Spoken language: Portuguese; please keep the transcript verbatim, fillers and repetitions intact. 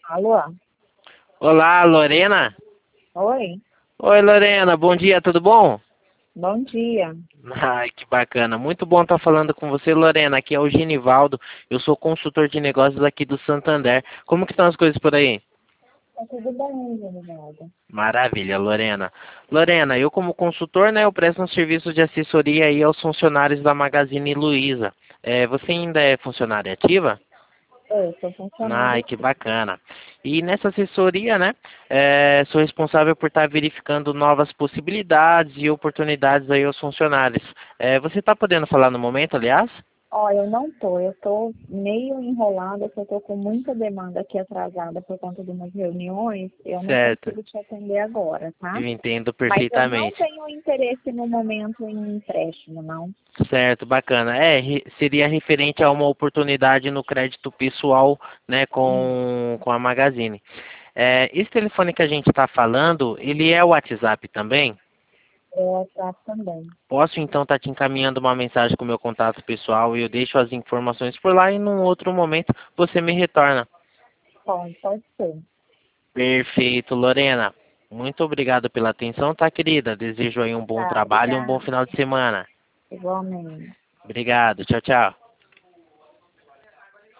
Alô? Olá, Lorena? Oi? Oi, Lorena, bom dia, tudo bom? Bom dia. Ai, que bacana. Muito bom estar falando com você, Lorena. Aqui é o Genivaldo. Eu sou consultor de negócios aqui do Santander. Como que estão as coisas por aí? Tá tudo bem, Geninalda? Maravilha, Lorena. Lorena, eu como consultor, né, eu presto um serviço de assessoria aí aos funcionários da Magazine Luiza. É, você ainda é funcionária ativa? Eu sou funcionária Ai, que aqui. bacana. E nessa assessoria, né, é, sou responsável por estar verificando novas possibilidades e oportunidades aí aos funcionários. É, você está podendo falar no momento, aliás? Ó, eu não tô, eu tô meio enrolada, porque eu tô com muita demanda aqui atrasada por conta de umas reuniões, eu não Certo, consigo te atender agora, tá? eu entendo Mas eu não perfeitamente. tenho interesse no momento em empréstimo, não. Certo, bacana. É, re- seria referente a uma oportunidade no crédito pessoal, né, Hum. com, com a Magazine. É, esse telefone que a gente está falando, ele é o WhatsApp também? É WhatsApp também. Posso então estar te encaminhando uma mensagem com o meu contato pessoal e eu deixo as informações por lá e num outro momento você me retorna. Pode, pode ser. Perfeito, Lorena. Muito obrigado pela atenção, tá, querida? Desejo aí um bom Tá, trabalho e um bom obrigada. final de semana. Igualmente. Obrigado. Tchau, tchau.